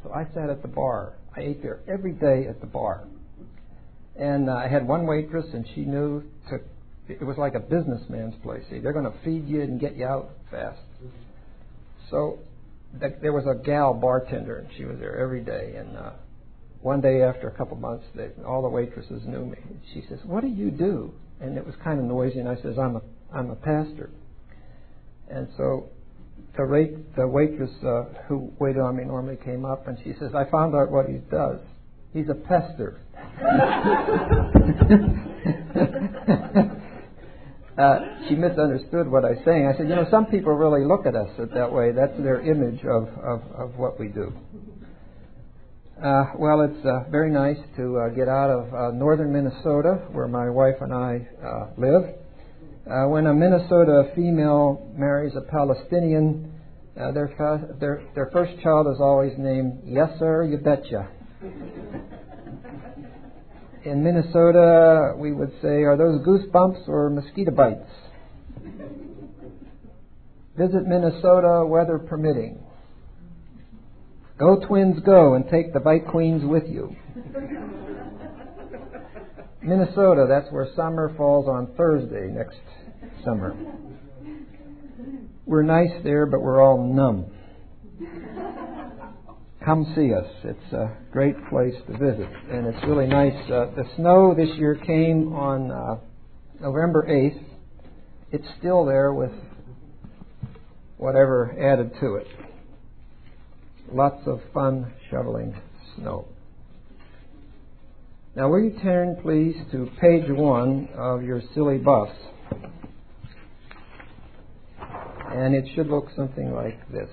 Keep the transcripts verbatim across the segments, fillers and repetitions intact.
So I sat at the bar. I ate there every day at the bar. And uh, I had one waitress, and she knew to, it was like a businessman's place. See, they're going to feed you and get you out fast. So th- there was a gal bartender, and she was there every day. And uh, one day after a couple months, they, all the waitresses knew me. She says, "What do you do?" And it was kind of noisy, and I says, I'm a, I'm a pastor. And so the, rate, the waitress uh, who waited on me normally came up, and she says, "I found out what he does. He's a pester." uh, she misunderstood what I was saying. I said, you know, some people really look at us that way. That's their image of, of, of what we do. Uh, well, it's uh, very nice to uh, get out of uh, northern Minnesota, where my wife and I uh, live. Uh, when a Minnesota female marries a Palestinian, uh, their, fa- their their first child is always named Yes Sir, You Betcha. In Minnesota, we would say, are those goosebumps or mosquito bites? Visit Minnesota, weather permitting. Go Twins go, and take the Bite Queens with you. Minnesota, that's where summer falls on Thursday next summer. We're nice there, but we're all numb. Come see us. It's a great place to visit, and it's really nice. Uh, the snow this year came on uh, November eighth. It's still there with whatever added to it. Lots of fun shoveling snow. Now, will you turn, please, to page one of your silly bus? And it should look something like this.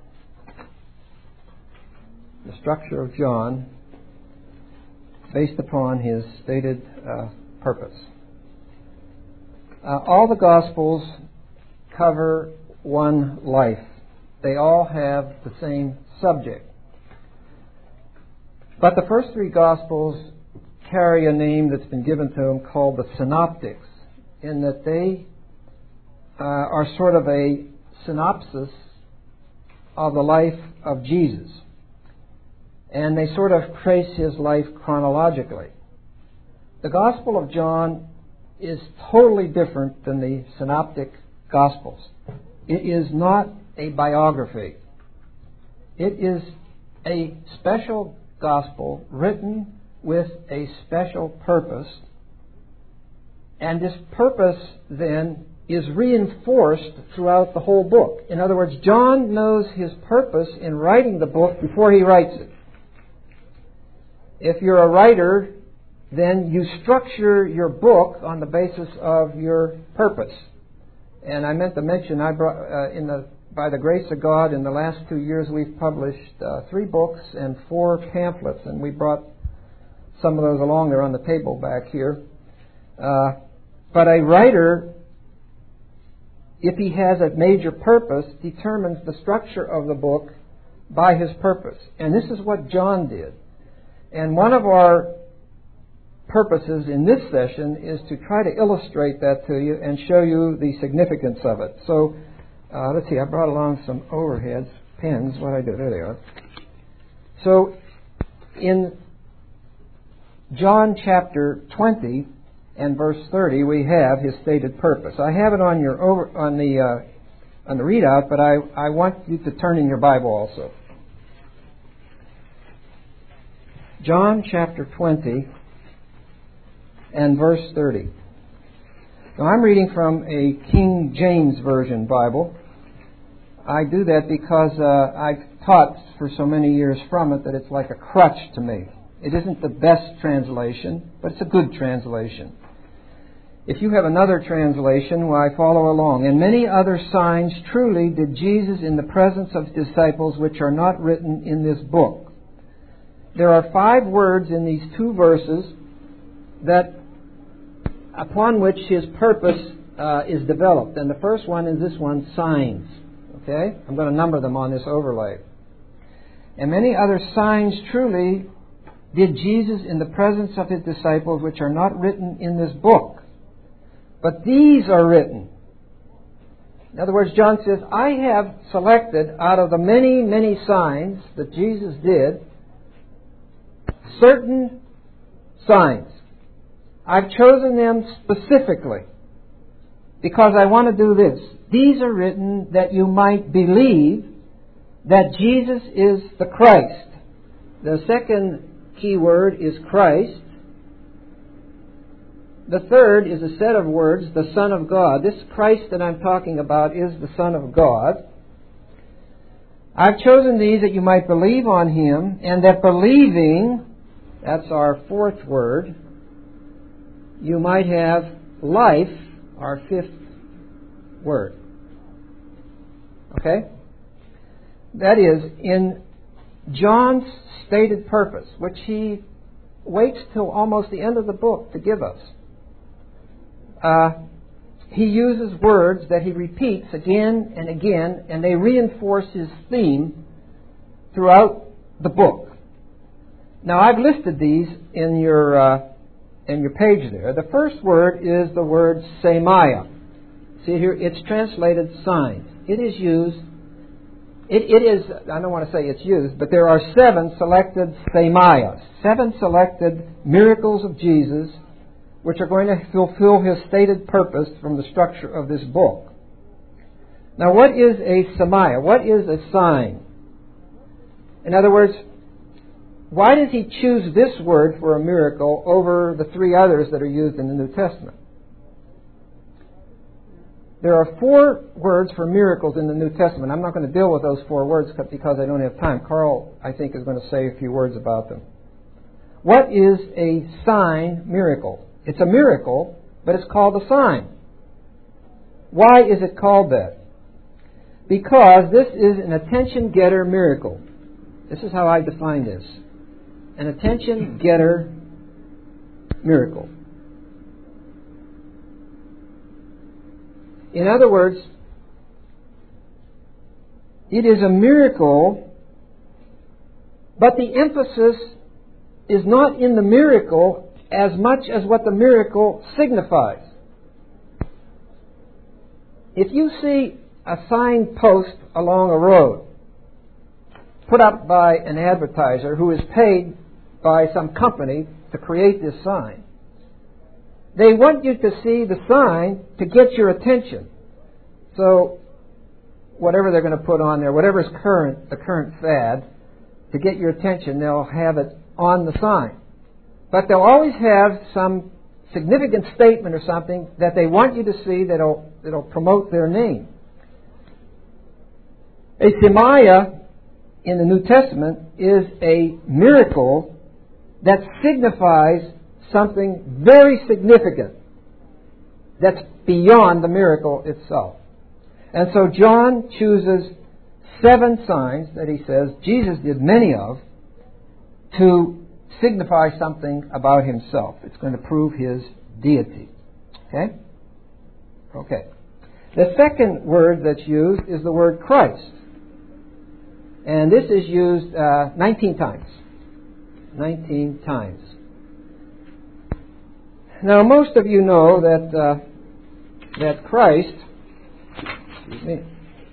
The structure of John, based upon his stated uh, purpose. Uh, all the Gospels cover one life. They all have the same subject. But the first three Gospels carry a name that's been given to them called the Synoptics, in that they uh, are sort of a synopsis of the life of Jesus. And they sort of trace his life chronologically. The Gospel of John is totally different than the Synoptic Gospels. It is not a biography. It is a special gospel written with a special purpose. And this purpose then is reinforced throughout the whole book. In other words, John knows his purpose in writing the book before he writes it. If you're a writer, then you structure your book on the basis of your purpose. And I meant to mention, I brought uh, in the by the grace of God, in the last two years, we've published uh, three books and four pamphlets, and we brought some of those along. They're on the table back here. Uh, but a writer, if he has a major purpose, determines the structure of the book by his purpose. And this is what John did. And one of our purposes in this session is to try to illustrate that to you and show you the significance of it. So, uh, let's see, I brought along some overheads, pens, what I do, there they are. So, in John chapter twenty and verse thirty, we have his stated purpose. I have it on your over on the uh, on the readout, but I, I want you to turn in your Bible also. John chapter twenty and verse thirty. Now I'm reading from a King James Version Bible. I do that because uh, I've taught for so many years from it that it's like a crutch to me. It isn't the best translation, but it's a good translation. If you have another translation, why, follow along. And many other signs truly did Jesus in the presence of his disciples, which are not written in this book. There are five words in these two verses that upon which his purpose uh, is developed. And the first one is this one, signs. Okay? I'm going to number them on this overlay. And many other signs truly did Jesus in the presence of his disciples, which are not written in this book. But these are written, In other words, John says, I have selected out of the many, many signs that Jesus did, certain signs. I've chosen them specifically because I want to do this. These are written that you might believe that Jesus is the Christ. The second key word is Christ. The third is a set of words, the Son of God. This Christ that I'm talking about is the Son of God. I've chosen these that you might believe on Him, and that believing, that's our fourth word, you might have life, our fifth word. Okay? That is, in John's stated purpose, which he waits till almost the end of the book to give us, uh, he uses words that he repeats again and again, and they reinforce his theme throughout the book. Now, I've listed these in your uh, in your page there. The first word is the word semia. See here, it's translated signs. It is used, it, it is, I don't want to say it's used, but there are seven selected semias, seven selected miracles of Jesus, which are going to fulfill His stated purpose from the structure of this book. Now, what is a semia? What is a sign? In other words, why does He choose this word for a miracle over the three others that are used in the New Testament? There are four words for miracles in the New Testament. I'm not going to deal with those four words because I don't have time. Carl, I think, is going to say a few words about them. What is a sign miracle? It's a miracle, but it's called a sign. Why is it called that? Because this is an attention-getter miracle. This is how I define this. An attention-getter miracle. In other words, it is a miracle, but the emphasis is not in the miracle as much as what the miracle signifies. If you see a sign post along a road put up by an advertiser who is paid by some company to create this sign, they want you to see the sign to get your attention. So whatever they're going to put on there, whatever is current, the current fad, to get your attention, they'll have it on the sign. But they'll always have some significant statement or something that they want you to see that'll, that'll promote their name. A semia in the New Testament is a miracle that signifies something very significant that's beyond the miracle itself. And so John chooses seven signs that he says Jesus did many of to signify something about Himself. It's going to prove His deity. Okay? Okay. The second word that's used is the word Christ. And this is used uh, nineteen times. nineteen times. Now, most of you know that uh, that Christ, excuse me,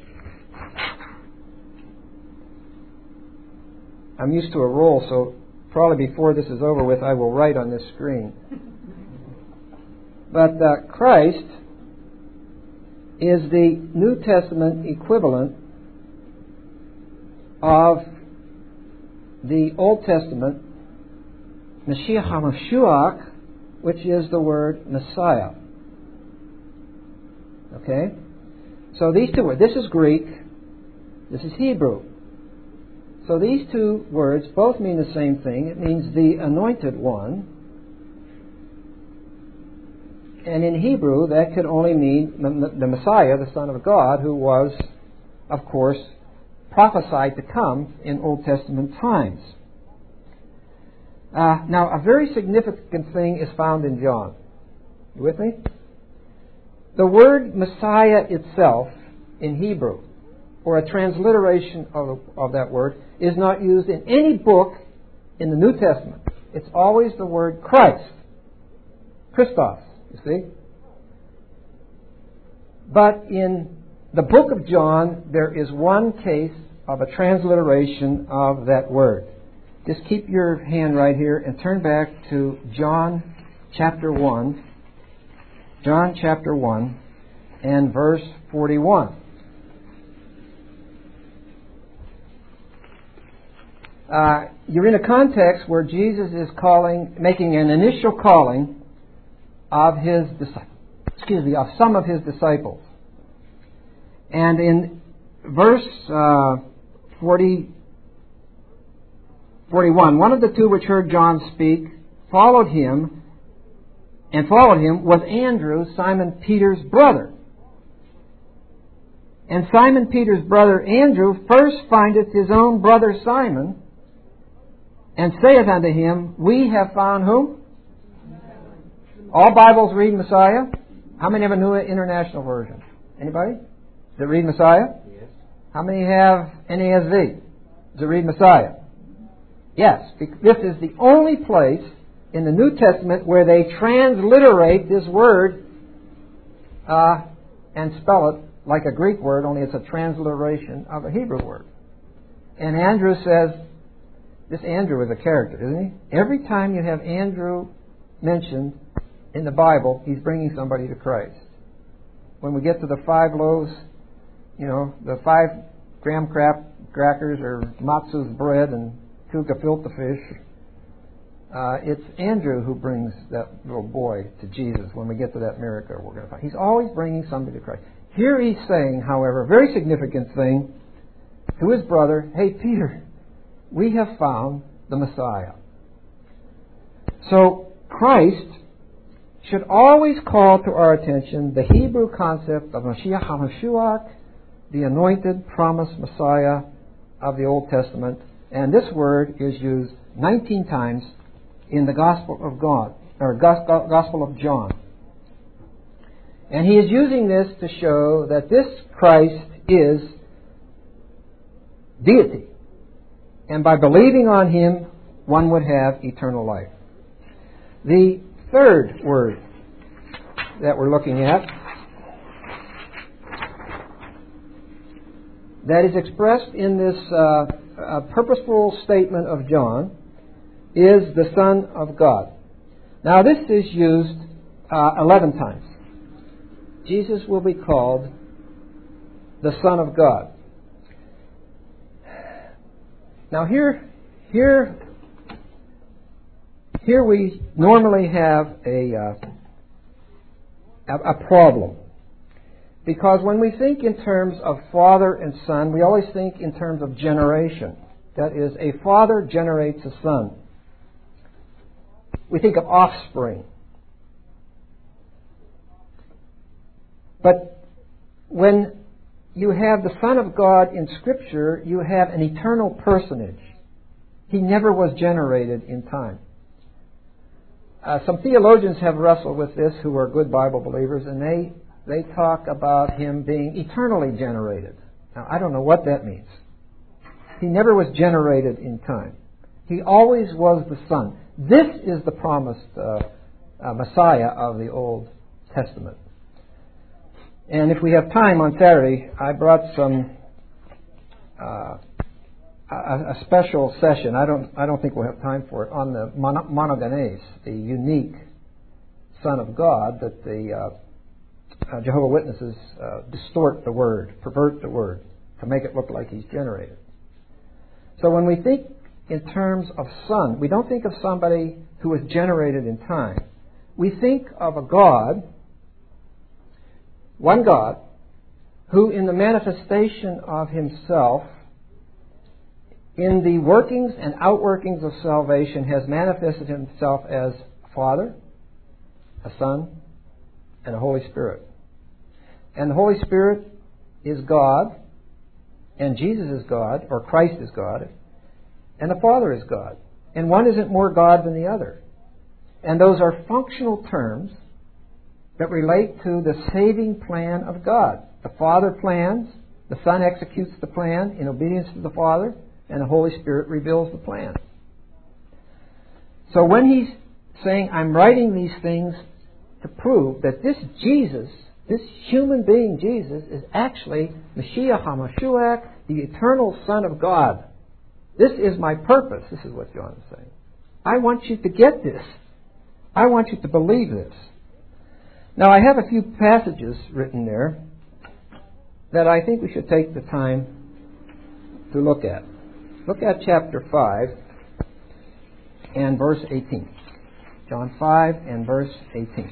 I'm used to a roll, so probably before this is over with, I will write on this screen. But uh, Christ is the New Testament equivalent of the Old Testament Mashiach HaMashiach, which is the word Messiah. Okay? So these two words, this is Greek, this is Hebrew. So these two words both mean the same thing. It means the anointed one. And in Hebrew, that could only mean the Messiah, the Son of God, who was, of course, prophesied to come in Old Testament times. Uh, now, a very significant thing is found in John. You with me? The word Messiah itself in Hebrew, or a transliteration of, of that word, is not used in any book in the New Testament. It's always the word Christ. Christos, you see? But in the book of John, there is one case of a transliteration of that word. Just keep your hand right here and turn back to John chapter one. John chapter one and verse forty-one. Uh, you're in a context where Jesus is calling, making an initial calling of his disciples, excuse me, of some of his disciples. And in verse uh, forty, forty-one, one of the two which heard John speak followed him, and followed him was Andrew, Simon Peter's brother. And Simon Peter's brother Andrew first findeth his own brother Simon, and saith unto him, We have found whom? All Bibles read Messiah. How many have a New International Version? Anybody? Does it read Messiah? Yes. How many have N A S V? Does it read Messiah? Yes. This is the only place in the New Testament where they transliterate this word uh, and spell it like a Greek word, only it's a transliteration of a Hebrew word. And Andrew says, this Andrew is a character, isn't he? Every time you have Andrew mentioned in the Bible, he's bringing somebody to Christ. When we get to the five loaves, you know, the five graham crap crackers or matzah's bread and two gefilte fish, uh, it's Andrew who brings that little boy to Jesus when we get to that miracle we're going to find. He's always bringing somebody to Christ. Here he's saying, however, a very significant thing to his brother, hey, Peter, we have found the Messiah. So Christ should always call to our attention the Hebrew concept of Mashiach HaMashiach, the anointed, promised Messiah of the Old Testament. And this word is used nineteen times in the Gospel of God, or Gospel of John. And he is using this to show that this Christ is deity. And by believing on him, one would have eternal life. The third word that we're looking at that is expressed in this uh, uh, purposeful statement of John is the Son of God. Now this is used uh, eleven times. Jesus will be called the Son of God. Now here, here, here we normally have a, uh, a, a problem. Because when we think in terms of father and son, we always think in terms of generation. That is, a father generates a son. We think of offspring. But when you have the Son of God in Scripture, you have an eternal personage. He never was generated in time. Uh, some theologians have wrestled with this who are good Bible believers, and they, they talk about him being eternally generated. Now, I don't know what that means. He never was generated in time. He always was the Son. This is the promised uh, uh, Messiah of the Old Testament. And if we have time on Saturday, I brought some uh, a, a special session. I don't I don't think we'll have time for it on the mono, monogenes, the unique Son of God that the uh, uh, Jehovah's Witnesses uh, distort the word, pervert the word to make it look like he's generated. So when we think in terms of Son, we don't think of somebody who was generated in time. We think of a God. One God, who in the manifestation of himself, in the workings and outworkings of salvation, has manifested himself as a Father, a Son, and a Holy Spirit. And the Holy Spirit is God, and Jesus is God, or Christ is God, and the Father is God. And one isn't more God than the other. And those are functional terms that relate to the saving plan of God. The Father plans, the Son executes the plan in obedience to the Father, and the Holy Spirit reveals the plan. So when he's saying, I'm writing these things to prove that this Jesus This human being, Jesus, is actually Mashiach HaMashiach, the eternal Son of God. This is my purpose. This is what John is saying. I want you to get this. I want you to believe this. Now, I have a few passages written there that I think we should take the time to look at. Look at chapter five and verse eighteen. John five and verse eighteen.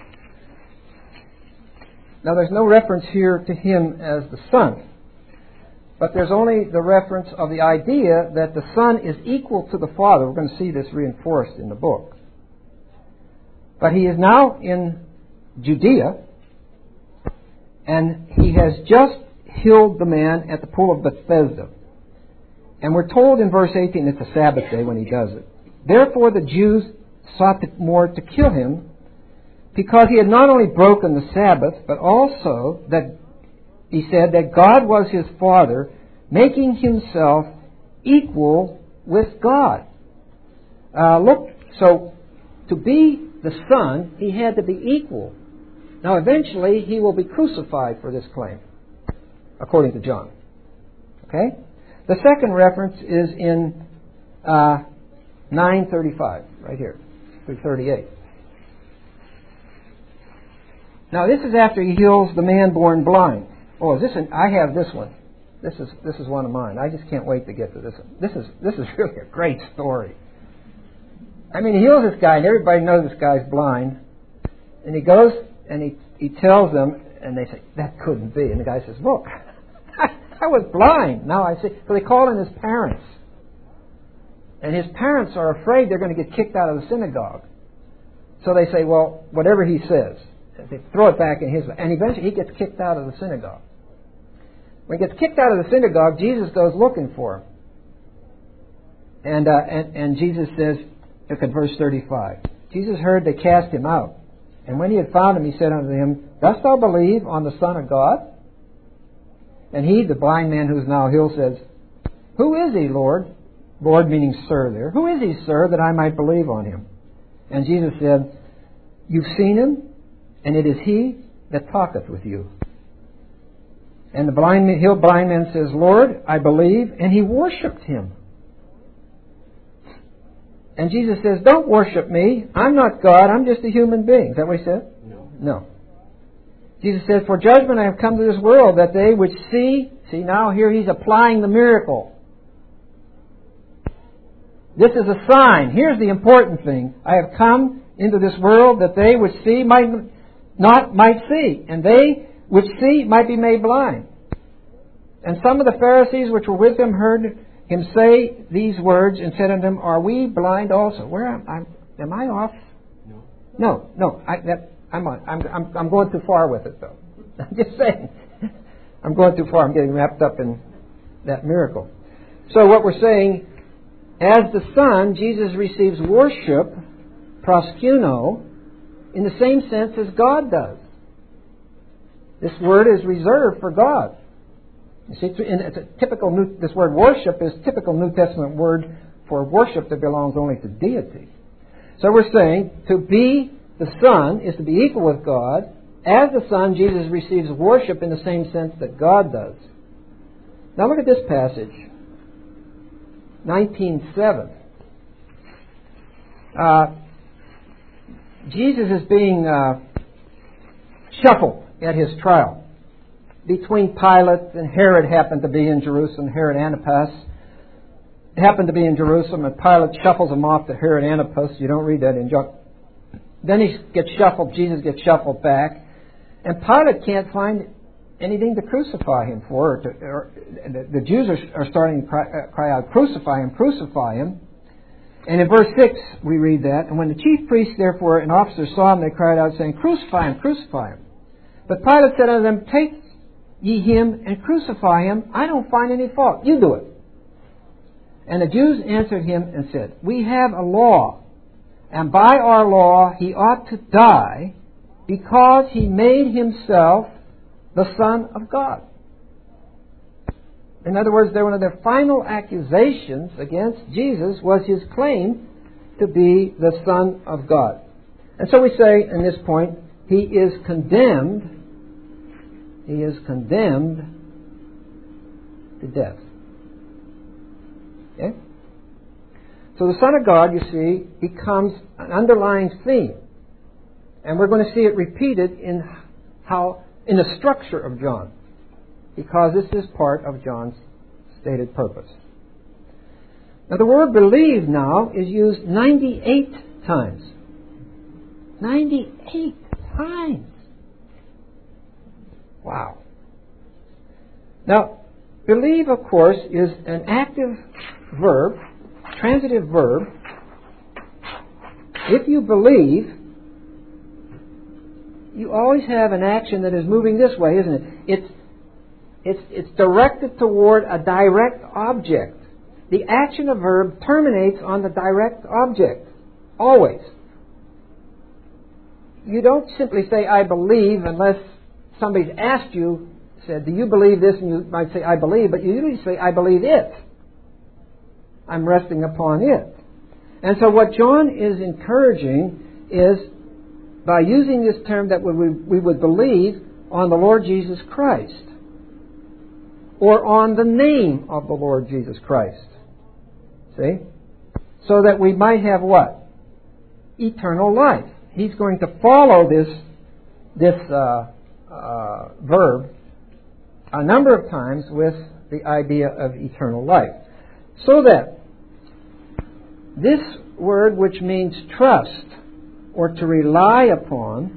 Now, there's no reference here to him as the Son, but there's only the reference of the idea that the Son is equal to the Father. We're going to see this reinforced in the book. But he is now in Judea, and he has just healed the man at the pool of Bethesda. And we're told in verse eighteen, it's a Sabbath day when he does it. Therefore the Jews sought to, more to kill him, because he had not only broken the Sabbath, but also that he said that God was his Father, making himself equal with God. Uh, look, so to be the Son, he had to be equal. Now, eventually, he will be crucified for this claim, according to John. Okay? The second reference is in uh, nine thirty-five, right here, through thirty-eight. Now, this is after he heals the man born blind. Oh, is this an, I have this one. This is this is one of mine. I just can't wait to get to this one. This is this is really a great story. I mean, he heals this guy, and everybody knows this guy's blind. And he goes and he, he tells them, and they say, that couldn't be. And the guy says, look, I was blind. Now I see. So they call in his parents. And his parents are afraid they're going to get kicked out of the synagogue. So they say, well, whatever he says. They throw it back in his... And eventually he gets kicked out of the synagogue. When he gets kicked out of the synagogue, Jesus goes looking for him. And, uh, and, and Jesus says, look at verse thirty-five. Jesus heard they cast him out. And when he had found him, he said unto him, dost thou believe on the Son of God? And he, the blind man who is now healed, says, who is he, Lord? Lord meaning sir there. Who is he, sir, that I might believe on him? And Jesus said, you've seen him, and it is he that talketh with you. And the blind man, healed blind man says, Lord, I believe, and he worshipped him. And Jesus says, don't worship me. I'm not God. I'm just a human being. Is that what he said? No. No. Jesus said, for judgment I have come to this world, that they which see... See, now here he's applying the miracle. This is a sign. Here's the important thing. I have come into this world that they which see might not might see, and they which see might be made blind. And some of the Pharisees which were with him heard him say these words and said unto him, are we blind also? Where am I? Am I off? No. No, no. I, that, I'm, on, I'm, I'm, I'm going too far with it, though. I'm just saying. I'm going too far. I'm getting wrapped up in that miracle. So what we're saying, as the Son, Jesus receives worship, proskuno, in the same sense as God does. This word is reserved for God. You see, it's a typical new, this word worship is typical New Testament word for worship that belongs only to deity. So we're saying to be the Son is to be equal with God. As the Son, Jesus receives worship in the same sense that God does. Now look at this passage. nineteen seven. Uh, Jesus is being uh, shuffled at his trial. Between Pilate and Herod happened to be in Jerusalem, Herod Antipas happened to be in Jerusalem, and Pilate shuffles him off to Herod Antipas. You don't read that in John. Then he gets shuffled, Jesus gets shuffled back, and Pilate can't find anything to crucify him for. Or to, or, the, the Jews are, are starting to cry, uh, cry out, crucify him, crucify him. And in verse six we read that, and when the chief priests therefore and officers saw him, they cried out, saying, crucify him, crucify him. But Pilate said unto them, take ye him and crucify him. I don't find any fault. You do it. And the Jews answered him and said, we have a law, and by our law he ought to die, because he made himself the Son of God. In other words, one of their final accusations against Jesus was his claim to be the Son of God. And so we say in this point, he is condemned He is condemned to death. Okay? So the Son of God, you see, becomes an underlying theme. And we're going to see it repeated in how in the structure of John, because this is part of John's stated purpose. Now the word believe now is used ninety-eight times. ninety-eight times. Wow. Now, believe, of course, is an active verb, transitive verb. If you believe, you always have an action that is moving this way, isn't it? It's, it's, it's directed toward a direct object. The action of verb terminates on the direct object. Always. You don't simply say, I believe, unless somebody's asked you, said, do you believe this? And you might say, I believe, but you usually say, I believe it. I'm resting upon it. And so what John is encouraging is, by using this term, that we, we would believe on the Lord Jesus Christ, or on the name of the Lord Jesus Christ. See? So that we might have what? Eternal life. He's going to follow this, this uh, uh, verb a number of times with the idea of eternal life. So that this word, which means trust or to rely upon,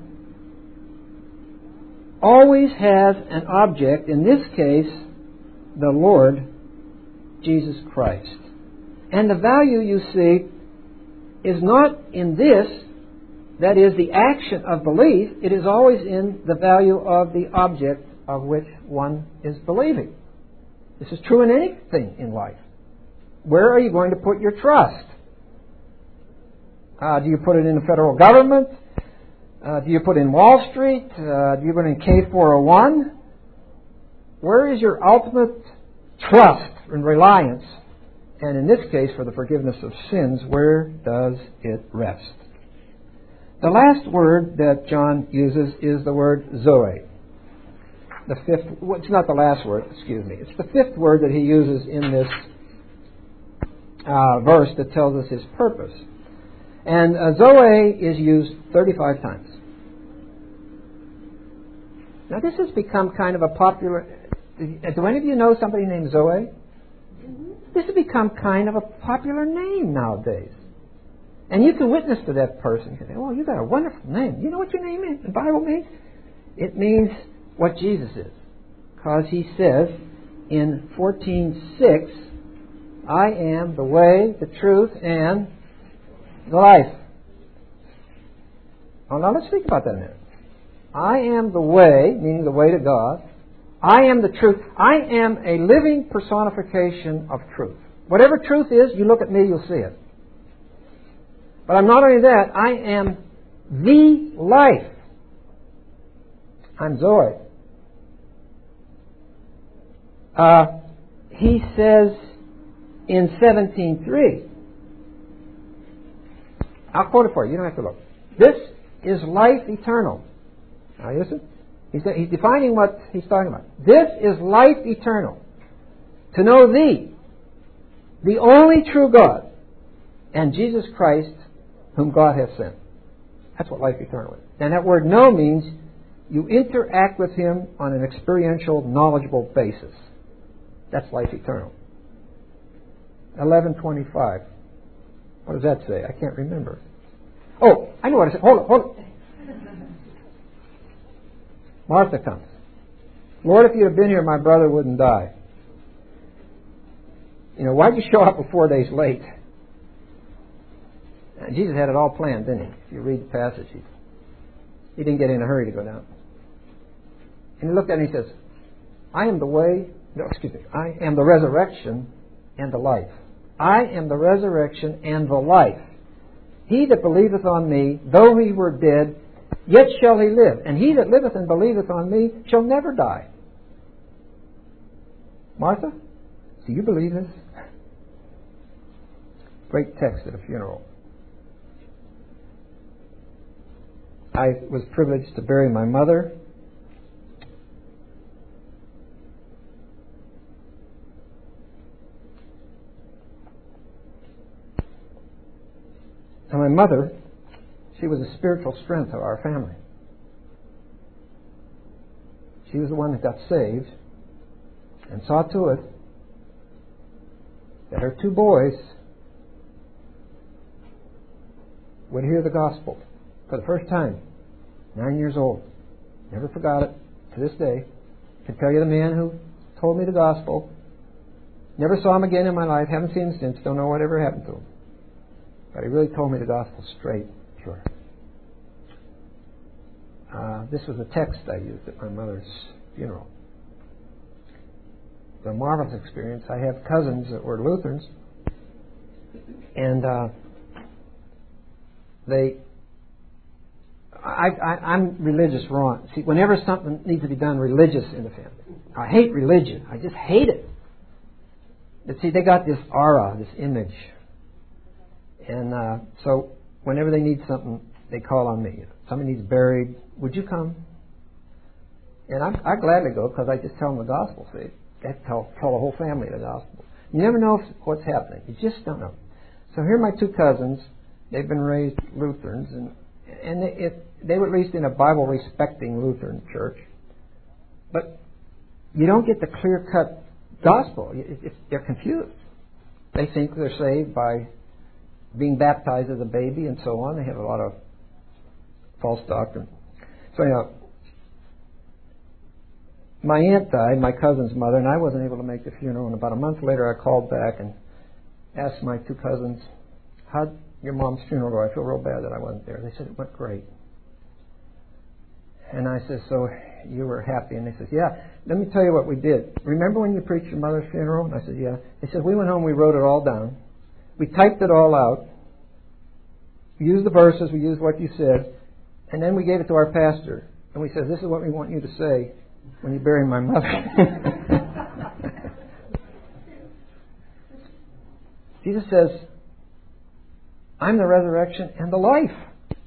always has an object, in this case, the Lord Jesus Christ. And the value, you see, is not in this, that is, the action of belief. It is always in the value of the object of which one is believing. This is true in anything in life. Where are you going to put your trust? Uh, do you put it in the federal government? Uh, do you put it in Wall Street? Uh, do you put it in K four oh one? Where is your ultimate trust and reliance? And in this case, for the forgiveness of sins, where does it rest? The last word that John uses is the word Zoe. The fifth, well, it's not the last word, excuse me. It's the fifth word that he uses in this uh, verse that tells us his purpose. And uh, Zoe is used thirty-five times. Now this has become kind of a popular... Do any of you know somebody named Zoe? This has become kind of a popular name nowadays. And you can witness to that person. You can say, oh, you got a wonderful name. You know what your name in the Bible means? It means what Jesus is. Because he says in fourteen six, I am the way, the truth, and the life. Oh, now let's think about that a minute. I am the way, meaning the way to God. I am the truth. I am a living personification of truth. Whatever truth is, you look at me, you'll see it. But I'm not only that, I am the life. I'm Zoe. Uh, he says in seventeen three, I'll quote it for you, you don't have to look. This is life eternal. Now you listen. He's, he's defining what he's talking about. This is life eternal. To know Thee, the only true God, and Jesus Christ, whom God hath sent. That's what life eternal is. And that word know means you interact with Him on an experiential, knowledgeable basis. That's life eternal. eleven twenty-five. What does that say? I can't remember. Oh, I know what it says. Hold on, hold on. Martha comes. Lord, if you had been here, my brother wouldn't die. You know, why'd you show up four days late? And Jesus had it all planned, didn't he? If you read the passage, he, he didn't get in a hurry to go down. And he looked at it and he says, I am the way, no, excuse me, I am the resurrection and the life. I am the resurrection and the life. He that believeth on me, though he were dead, yet shall he live. And he that liveth and believeth on me shall never die. Martha, do you believe this? Great text at a funeral. I was privileged to bury my mother And my mother, she was the spiritual strength of our family. She was the one that got saved and saw to it that her two boys would hear the gospel for the first time, nine years old. Never forgot it to this day. Can tell you the man who told me the gospel. Never saw him again in my life. Haven't seen him since. Don't know whatever happened to him. But he really told me the gospel straight, sure. Uh, this was a text I used at my mother's funeral. It was a marvelous experience. I have cousins that were Lutherans, and uh, they. I, I, I'm religious wrong. See, whenever something needs to be done religious in the family, I hate religion. I just hate it. But see, they got this aura, this image. And uh, so whenever they need something, they call on me. Somebody needs buried, would you come? And I, I gladly go because I just tell them the gospel. See, I tell, tell the whole family the gospel. You never know if, what's happening. You just don't know. So here are my two cousins. They've been raised Lutherans, and and they, if, they were raised in a Bible-respecting Lutheran church. But you don't get the clear-cut gospel. It, it, they're confused. They think they're saved by being baptized as a baby and so on. They have a lot of false doctrine. So anyhow, my aunt died, my cousin's mother, and I wasn't able to make the funeral. And about a month later, I called back and asked my two cousins, how'd your mom's funeral go? I feel real bad that I wasn't there. They said it went great. And I said, so you were happy? And they said, yeah. Let me tell you what we did. Remember when you preached your mother's funeral? And I said, yeah. They said, we went home, we wrote it all down. We typed it all out. We used the verses, we used what you said. And then we gave it to our pastor. And we said, this is what we want you to say when you bury my mother. Jesus says, I'm the resurrection and the life.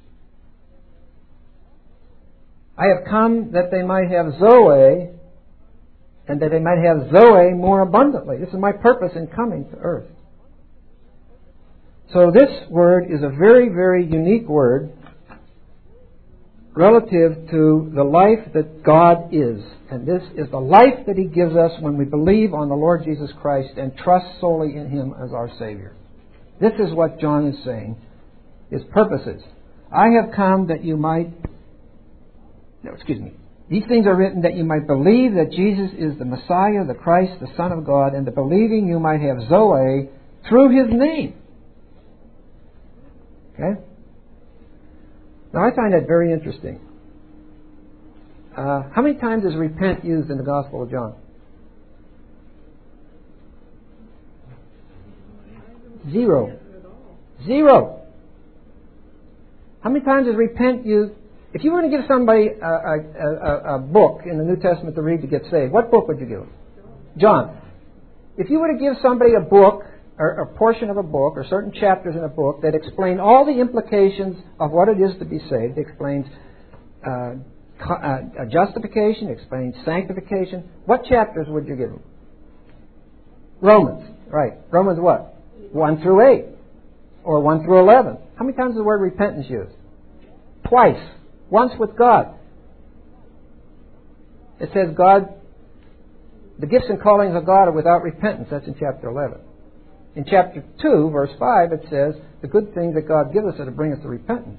I have come that they might have Zoe, and that they might have Zoe more abundantly. This is my purpose in coming to earth. So this word is a very, very unique word relative to the life that God is. And this is the life that He gives us when we believe on the Lord Jesus Christ and trust solely in Him as our Savior. This is what John is saying, his purposes. I have come that you might, no, excuse me, these things are written that you might believe that Jesus is the Messiah, the Christ, the Son of God, and that believing you might have Zoe through His name. Okay? Now I find that very interesting. Uh, how many times is repent used in the Gospel of John? Zero. Zero. How many times is repent used? If you were to give somebody a, a, a, a book in the New Testament to read to get saved, what book would you give them? John. If you were to give somebody a book, or a portion of a book, or certain chapters in a book that explain all the implications of what it is to be saved, it explains uh, uh, justification, it explains sanctification, what chapters would you give them? Romans. Right. Romans what? one through eight. Or one through eleven. How many times is the word repentance used? Twice. Once with God. It says God, the gifts and callings of God are without repentance. That's in chapter eleven. In chapter two, verse five, it says, the good things that God gives us are to bring us to repentance.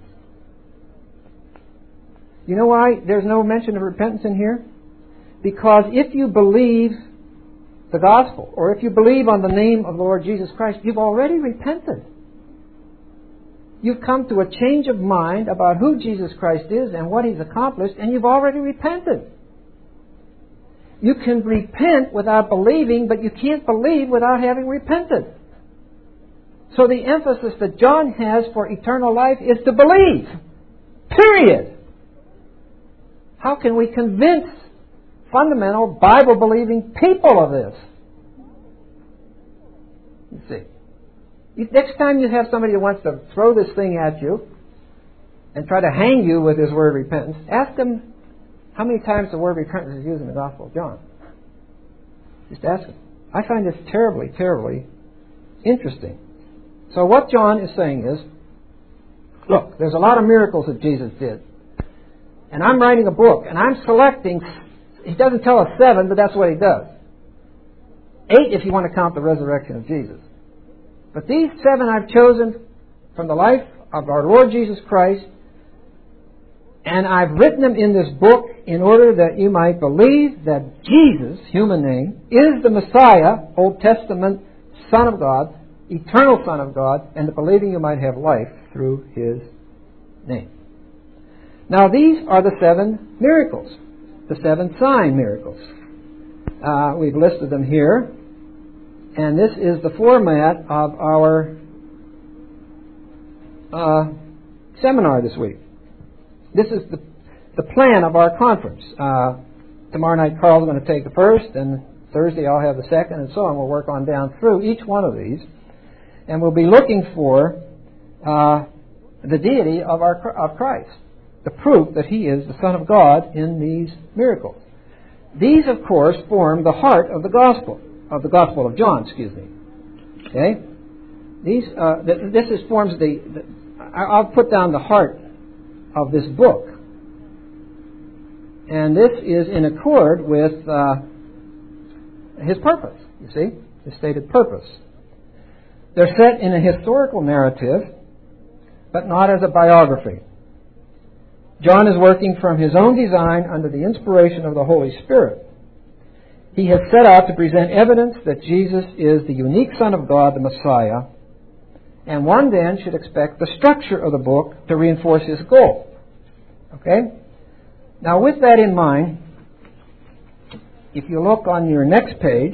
You know why there's no mention of repentance in here? Because if you believe the gospel, or if you believe on the name of the Lord Jesus Christ, you've already repented. You've come to a change of mind about who Jesus Christ is and what He's accomplished, and you've already repented. You can repent without believing, but you can't believe without having repented. So the emphasis that John has for eternal life is to believe. Period. How can we convince fundamental Bible-believing people of this? You see. Next time you have somebody who wants to throw this thing at you and try to hang you with this word repentance, ask them how many times the word repentance is used in the Gospel of John. Just ask them. I find this terribly, terribly interesting. So what John is saying is, Look, there's a lot of miracles that Jesus did. And I'm writing a book, and I'm selecting, he doesn't tell us seven, but that's what he does. Eight if you want to count the resurrection of Jesus. But these seven I've chosen from the life of our Lord Jesus Christ, and I've written them in this book in order that you might believe that Jesus, human name, is the Messiah, Old Testament Son of God, eternal Son of God, and that believing you might have life through His name. Now these are the seven miracles, the seven sign miracles. Uh, we've listed them here, and this is the format of our uh, seminar this week. This is the, the plan of our conference. Uh, tomorrow night Carl's going to take the first, and Thursday I'll have the second, and so on. We'll work on down through each one of these, and we'll be looking for uh, the deity of our of Christ, the proof that He is the Son of God in these miracles. These, of course, form the heart of the Gospel, of the Gospel of John, excuse me. Okay? These, uh, th- this is forms the, the, I'll put down the heart of this book. And this is in accord with uh, His purpose, you see, His stated purpose. They're set in a historical narrative, but not as a biography. John is working from his own design under the inspiration of the Holy Spirit. He has set out to present evidence that Jesus is the unique Son of God, the Messiah, and one then should expect the structure of the book to reinforce his goal. Okay? Now with that in mind, if you look on your next page,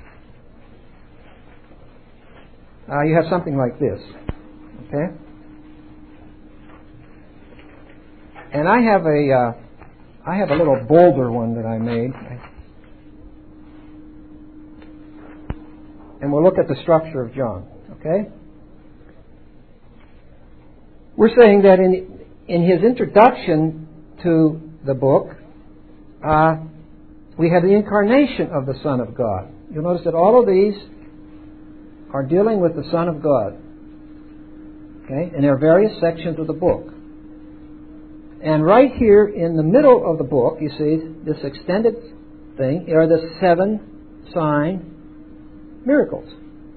uh, you have something like this. Okay? And I have a, uh, I have a little bolder one that I made. And we'll look at the structure of John. Okay? We're saying that in in his introduction to the book, uh, we have the incarnation of the Son of God. You'll notice that all of these are dealing with the Son of God. Okay? And there are various sections of the book. And right here in the middle of the book, you see this extended thing, are the seven sign miracles.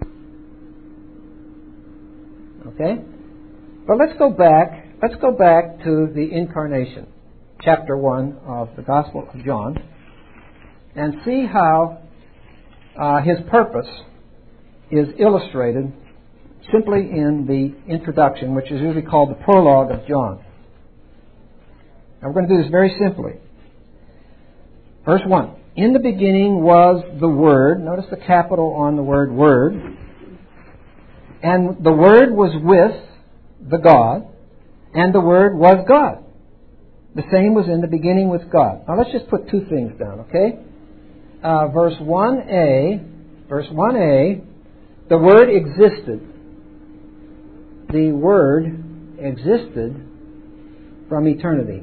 Okay? But let's go back, let's go back to the incarnation, chapter one of the Gospel of John, and see how uh, his purpose is illustrated simply in the introduction, which is usually called the prologue of John. Now we're going to do this very simply. Verse one. In the beginning was the Word. Notice the capital on the word Word. And the Word was with the God. And the Word was God. The same was in the beginning with God. Now let's just put two things down, okay? Uh, verse one a. Verse one a. The Word existed. The Word existed from eternity.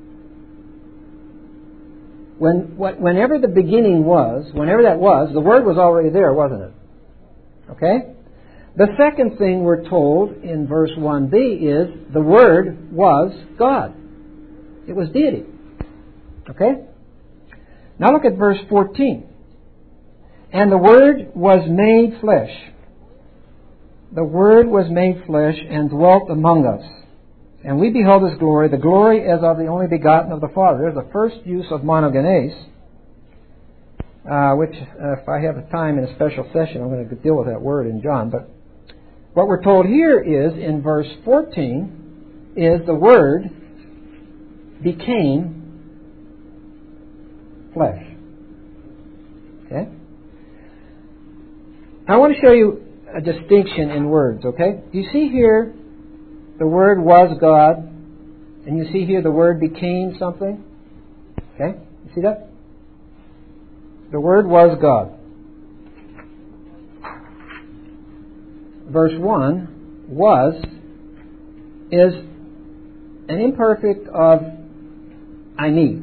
When, whenever the beginning was, whenever that was, the Word was already there, wasn't it? Okay? The second thing we're told in verse one b is the Word was God. It was deity. Okay? Now look at verse fourteen. And the Word was made flesh. The Word was made flesh and dwelt among us. And we beheld His glory, the glory as of the only begotten of the Father. There's the first use of monogenes, uh, which, uh, if I have a time in a special session, I'm going to deal with that word in John. But what we're told here is, in verse fourteen, is the Word became flesh. Okay? I want to show you a distinction in words, okay? Do you see here the Word was God, and you see here the Word became something? Okay? You see that? The Word was God. Verse one, was, is an imperfect of I need.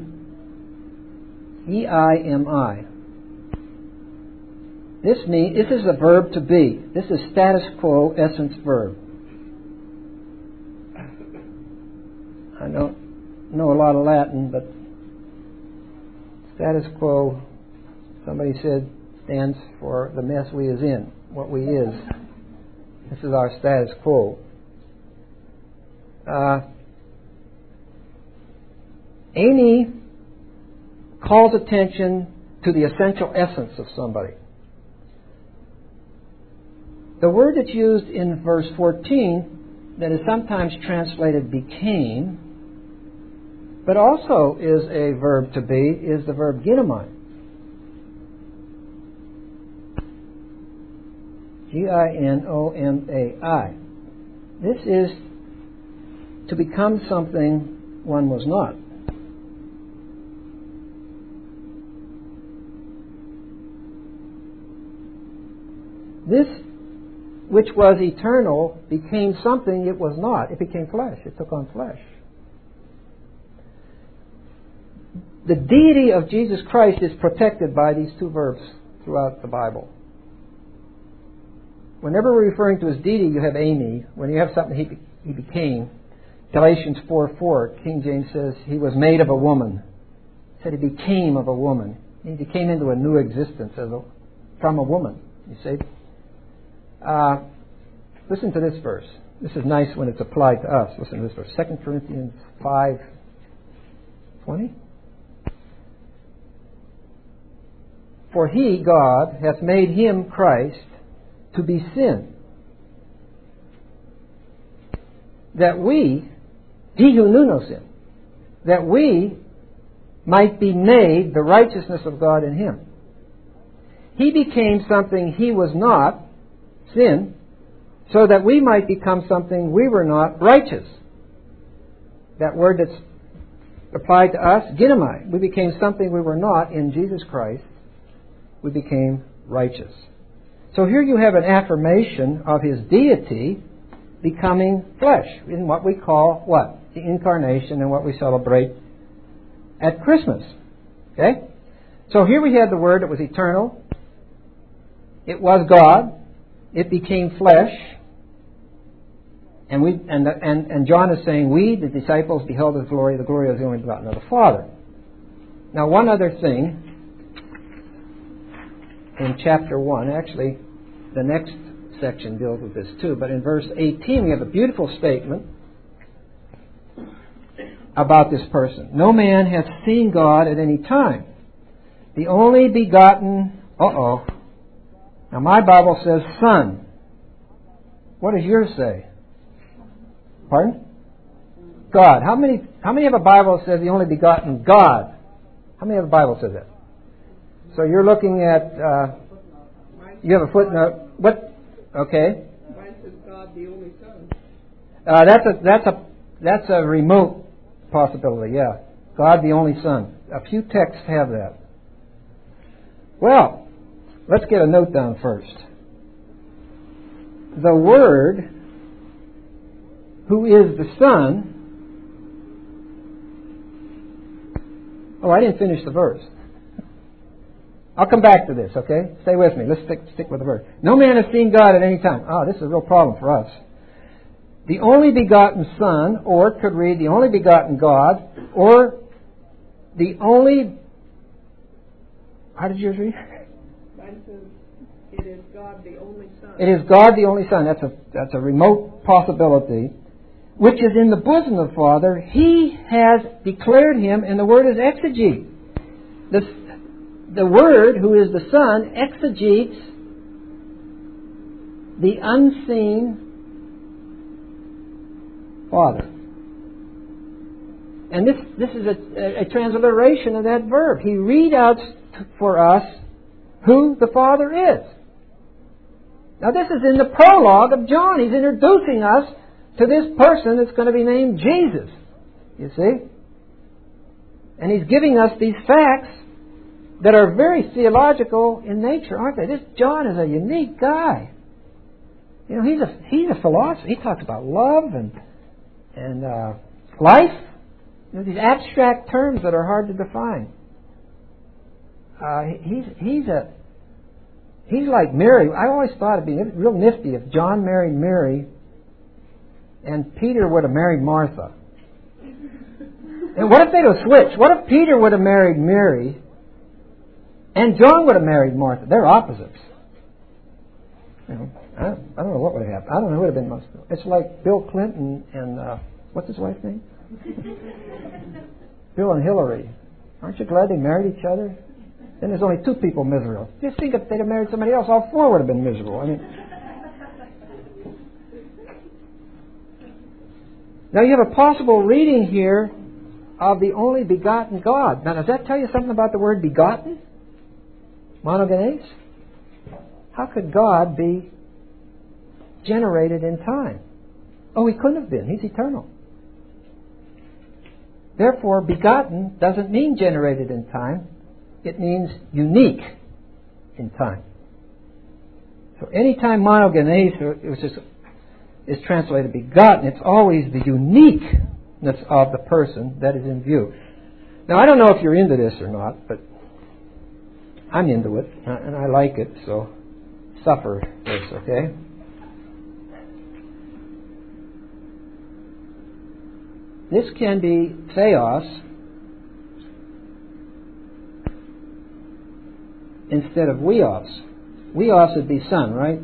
E I M I. This means, this is a verb to be. This is status quo essence verb. I don't know a lot of Latin, but status quo, somebody said, stands for the mess we is in, what we is. This is our status quo. Uh, Amy calls attention to the essential essence of somebody. The word that's used in verse fourteen, that is sometimes translated became, but also is a verb to be, is the verb ginomai. G I N O M A I. This is to become something one was not. This, which was eternal, became something it was not. It became flesh. It took on flesh. The deity of Jesus Christ is protected by these two verbs throughout the Bible. Whenever we're referring to his deity, you have Amy. When you have something he, be, he became, Galatians four four, King James says, he was made of a woman. It said he became of a woman. He came into a new existence as a, from a woman, you see. Uh, listen to this verse. This is nice when it's applied to us. Listen to this verse. Second Corinthians five twenty. For he, God, hath made him, Christ, to be sin, that we, he who knew no sin, that we might be made the righteousness of God in him. He became something he was not, sin, so that we might become something we were not, righteous. That word that's applied to us, ginomai. We became something we were not in Jesus Christ. We became righteous. So here you have an affirmation of his deity becoming flesh in what we call what? The incarnation and what we celebrate at Christmas. Okay? So here we had the word that was eternal. It was God. It became flesh. And we and, the, and and John is saying, we, the disciples, beheld his glory, the glory of the only begotten of the Father. Now one other thing in chapter one, actually the next section deals with this too, but in verse eighteen we have a beautiful statement about this person. No man hath seen God at any time. The only begotten, uh-oh. Now my Bible says Son. What does yours say? Pardon? God. How many how many have a Bible that says the only begotten God? How many have a Bible that says that? So you're looking at, uh, you have a footnote. What? Okay. Mine says God the only Son. Uh, that's a that's a that's a remote possibility. Yeah, God the only Son. A few texts have that. Well, let's get a note down first. The Word, who is the Son. Oh, I didn't finish the verse. I'll come back to this, okay? Stay with me. Let's stick, stick with the verse. No man has seen God at any time. Oh, this is a real problem for us. The only begotten Son, or it could read the only begotten God, or the only... How did yours read? Mine says it is God the only Son. It is God the only Son. That's a, that's a remote possibility. Which is in the bosom of the Father. He has declared him, and the word is exegete. This... The Word, who is the Son, exegetes the unseen Father. And this, this is a, a transliteration of that verb. He read out for us who the Father is. Now this is in the prologue of John. He's introducing us to this person that's going to be named Jesus. You see? And he's giving us these facts that are very theological in nature, aren't they? This John is a unique guy. You know, he's a he's a philosopher. He talks about love and and uh, life. You know, these abstract terms that are hard to define. Uh, he's he's a he's like Mary. I always thought it'd be real nifty if John married Mary, and Peter would have married Martha. And what if they'd have switched? What if Peter would have married Mary and John would have married Martha? They're opposites. You know, I, I don't know what would have happened. I don't know who would have been most. It's like Bill Clinton and, uh, what's his wife's name? Bill and Hillary. Aren't you glad they married each other? Then there's only two people miserable. Just think if they'd have married somebody else, all four would have been miserable. I mean, now you have a possible reading here of the only begotten God. Now, does that tell you something about the word begotten? Monogenes? How could God be generated in time? Oh, He couldn't have been. He's eternal. Therefore, begotten doesn't mean generated in time. It means unique in time. So anytime monogenes is, just, is translated begotten, it's always the uniqueness of the person that is in view. Now, I don't know if you're into this or not, but I'm into it, and I like it, so suffer this, okay? This can be theos instead of weos. Weos would be son, right?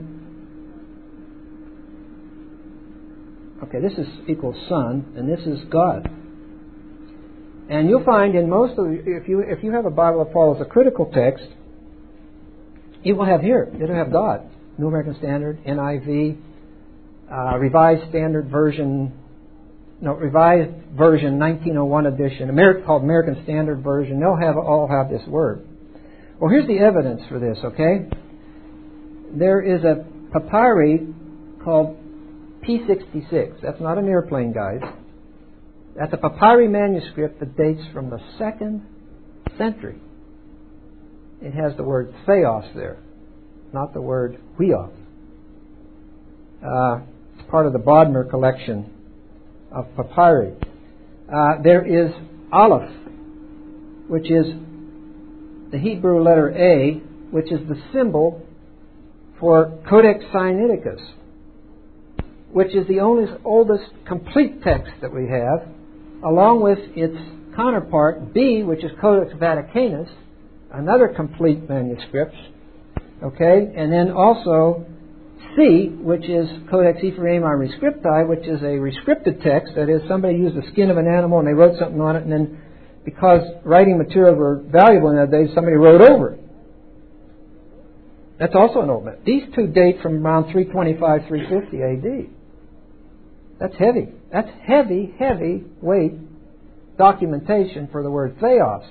Okay, this is equals son, and this is God. And you'll find in most of the, if you if you have a Bible that follows a critical text, it will have here, it'll have God. New American Standard, N I V, uh, Revised Standard Version, no, Revised Version nineteen oh one edition, American, called American Standard Version. They'll have all have this word. Well, here's the evidence for this, okay? There is a papyri called P sixty-six. That's not an airplane, guys. That's a papyri manuscript that dates from the second century. It has the word theos there, not the word huios. Uh, it's part of the Bodmer collection of papyri. Uh, there is Aleph, which is the Hebrew letter A, which is the symbol for Codex Sinaiticus, which is the only, oldest complete text that we have, along with its counterpart, B, which is Codex Vaticanus, another complete manuscript, okay, and then also C, which is Codex Ephraemi Rescripti, which is a rescripted text, that is, somebody used the skin of an animal and they wrote something on it, and then because writing materials were valuable in that day, somebody wrote over it. That's also an old myth. These two date from around three twenty-five, three fifty A D. That's heavy. That's heavy, heavy weight documentation for the word theos.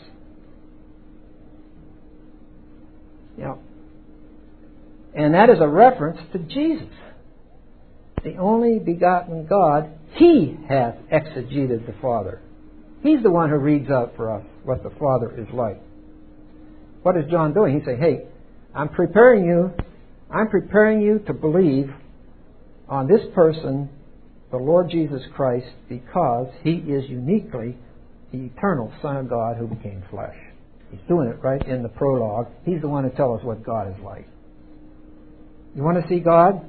You know, and that is a reference to Jesus. The only begotten God, He hath exegeted the Father. He's the one who reads out for us what the Father is like. What is John doing? He's saying, hey, I'm preparing you, I'm preparing you to believe on this person, the Lord Jesus Christ, because He is uniquely the eternal Son of God who became flesh. He's doing it right in the prologue. He's the one to tell us what God is like. You want to see God?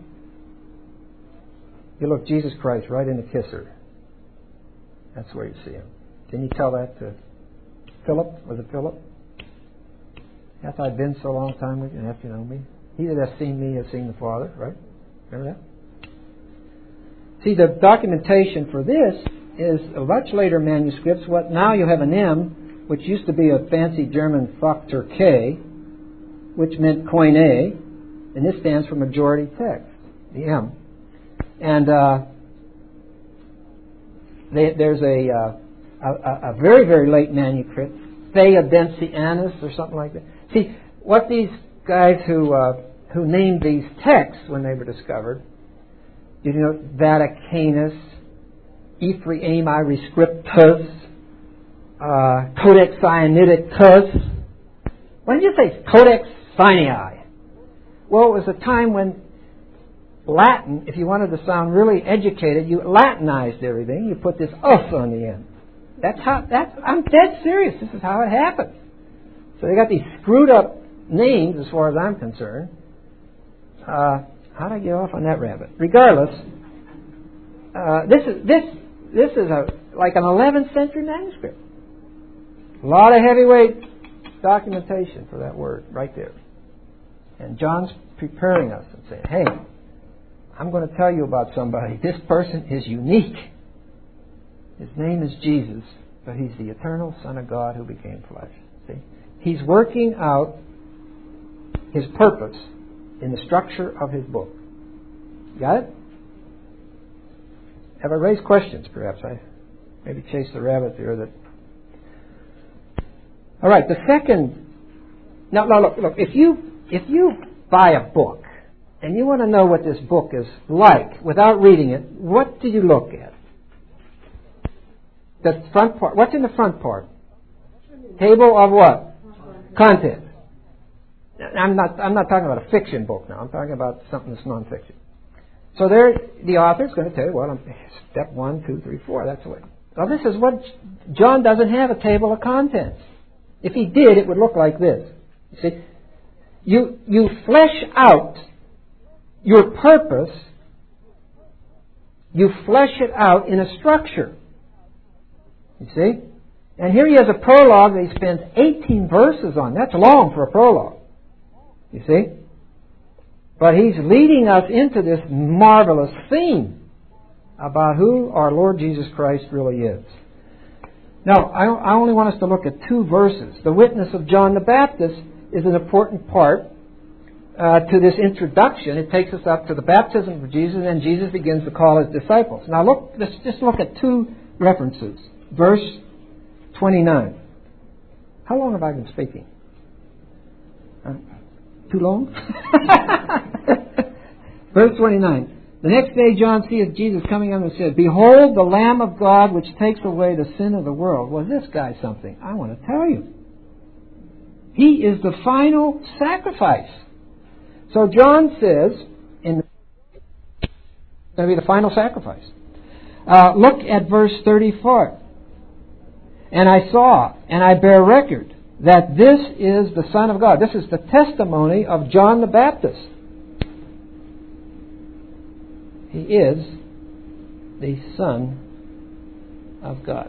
You look Jesus Christ right in the kisser. That's where you see Him. Can you tell that to Philip? Was it Philip? Hath I been so long time with you, and hath you known me? He that hath seen me has seen the Father, right? Remember that? See, the documentation for this is a much later manuscripts. What now you have an M, which used to be a fancy German Faktor K, which meant koine, and this stands for majority text, the M. And uh, they, there's a, uh, a a very, very late manuscript, Theodensianus or something like that. See, what these guys who uh, who named these texts when they were discovered, you know, Vaticanus, Ephraemi Rescriptus, uh, Codex Sinaiticus. Why did you say Codex Sinai? Well, it was a time when Latin, if you wanted to sound really educated, you Latinized everything. You put this us on the end. That's how. That's. I'm dead serious. This is how it happened. So they got these screwed up names, as far as I'm concerned. Uh, how did I get off on that rabbit? Regardless, uh, this is this this is a like an eleventh century manuscript. A lot of heavyweight documentation for that word right there. And John's preparing us and saying, hey, I'm going to tell you about somebody. This person is unique. His name is Jesus, but he's the eternal Son of God who became flesh. See? He's working out his purpose in the structure of his book. Got it? Have I raised questions, perhaps? I maybe chased the rabbit there. That. All right, the second... Now, now look, look, if you, if you buy a book and you want to know what this book is like without reading it, what do you look at? The front part. What's in the front part? Table of what? Content. I'm not. I'm not talking about a fiction book now. I'm talking about something that's nonfiction. So there, the author's going to tell you, well, step one, two, three, four. That's the way. Well, this is what John doesn't have a table of contents. If he did, it would look like this. You see, you you flesh out your purpose. You flesh it out in a structure. You see? And here he has a prologue that he spends eighteen verses on. That's long for a prologue. You see? But he's leading us into this marvelous theme about who our Lord Jesus Christ really is. Now, I, I only want us to look at two verses. The witness of John the Baptist is an important part uh, to this introduction. It takes us up to the baptism of Jesus, and then Jesus begins to call his disciples. Now, look. Let's just look at two references. Verse twenty-nine. How long have I been speaking? Uh, too long? Verse twenty-nine. The next day John seeth Jesus coming unto him and said, Behold the Lamb of God which takes away the sin of the world. Well, this guy's something. I want to tell you. He is the final sacrifice. So John says, in it's going to be the final sacrifice. Uh, look at verse thirty-four. And I saw, and I bear record, that this is the Son of God. This is the testimony of John the Baptist. He is the Son of God.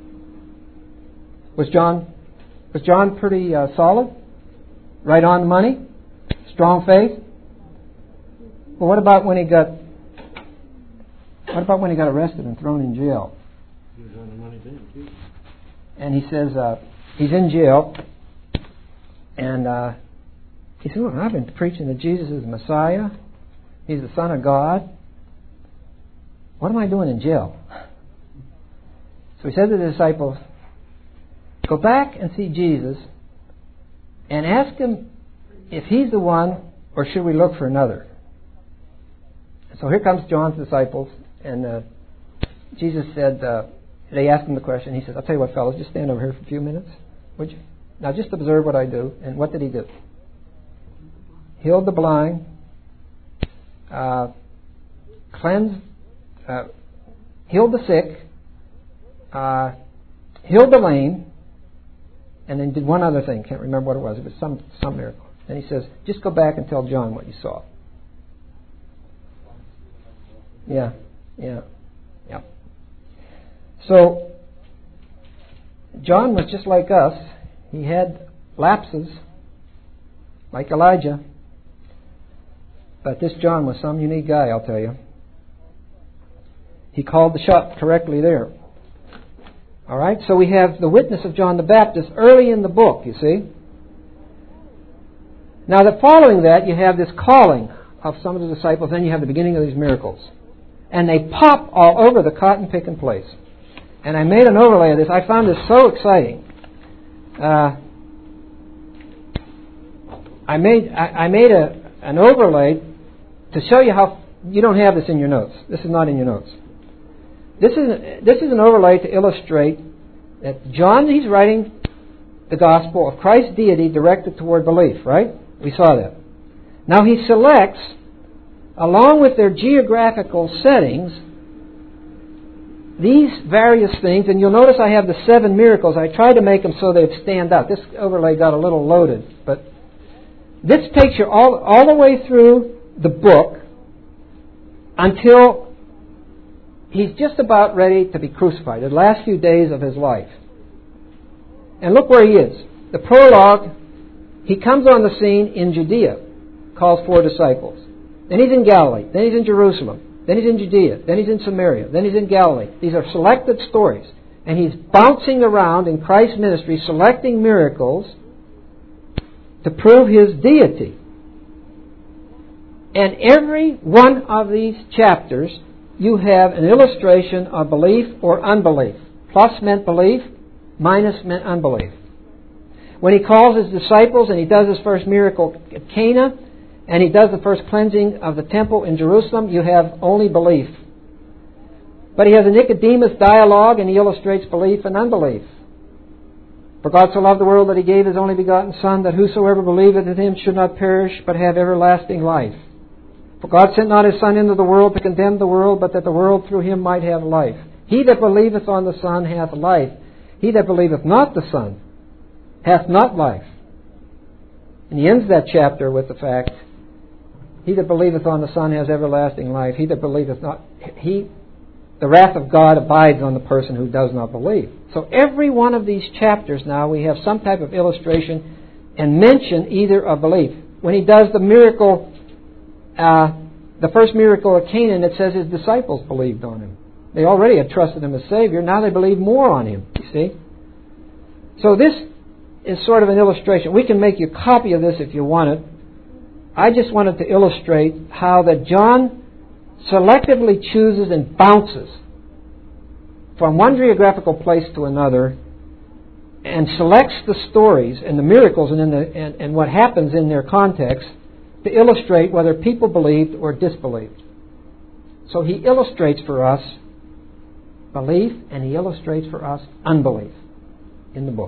Was John was John pretty uh, solid? Right on the money? Strong faith? Well, what about when he got what about when he got arrested and thrown in jail? He was on the money then, too. And he says, uh, he's in jail, and uh, he says, look, I've been preaching that Jesus is the Messiah. He's the Son of God. What am I doing in jail? So he said to the disciples, go back and see Jesus and ask him if he's the one or should we look for another. So here comes John's disciples, and uh, Jesus said, uh, they asked him the question. He says, I'll tell you what, fellas, just stand over here for a few minutes, would you? Now just observe what I do. And what did he do? Healed the blind, uh, cleansed, uh, healed the sick, uh, healed the lame, and then did one other thing. Can't remember what it was. It was some, some miracle. And he says, just go back and tell John what you saw. Yeah, yeah, yeah. So, John was just like us. He had lapses, like Elijah. But this John was some unique guy, I'll tell you. He called the shot correctly there. All right, so we have the witness of John the Baptist early in the book, you see. Now, that following that, you have this calling of some of the disciples, then you have the beginning of these miracles. And they pop all over the cotton-picking place. And I made an overlay of this. I found this so exciting. Uh, I made I, I made a an overlay to show you how you don't have this in your notes. This is not in your notes. This is this is an overlay to illustrate that John, he's writing the gospel of Christ's deity directed toward belief, right? We saw that. Now he selects, along with their geographical settings, these various things, and you'll notice I have the seven miracles. I tried to make them so they'd stand out. This overlay got a little loaded, but this takes you all, all the way through the book until he's just about ready to be crucified, the last few days of his life. And look where he is. The prologue, he comes on the scene in Judea, calls four disciples. Then he's in Galilee. Then he's in Jerusalem. Then he's in Judea. Then he's in Samaria. Then he's in Galilee. These are selected stories. And he's bouncing around in Christ's ministry, selecting miracles to prove his deity. And every one of these chapters, you have an illustration of belief or unbelief. Plus meant belief, minus meant unbelief. When he calls his disciples and he does his first miracle at Cana, and he does the first cleansing of the temple in Jerusalem, you have only belief. But he has a Nicodemus dialogue, and he illustrates belief and unbelief. For God so loved the world that he gave his only begotten Son, that whosoever believeth in him should not perish, but have everlasting life. For God sent not his Son into the world to condemn the world, but that the world through him might have life. He that believeth on the Son hath life. He that believeth not the Son hath not life. And he ends that chapter with the fact, he that believeth on the Son has everlasting life. He that believeth not, he, the wrath of God abides on the person who does not believe. So every one of these chapters now, we have some type of illustration and mention either of belief. When he does the miracle, uh, the first miracle at Canaan, it says his disciples believed on him. They already had trusted him as Savior. Now they believe more on him, you see. So this is sort of an illustration. We can make you a copy of this if you want it. I just wanted to illustrate how that John selectively chooses and bounces from one geographical place to another and selects the stories and the miracles and, in the, and, and what happens in their context to illustrate whether people believed or disbelieved. So he illustrates for us belief and he illustrates for us unbelief in the book.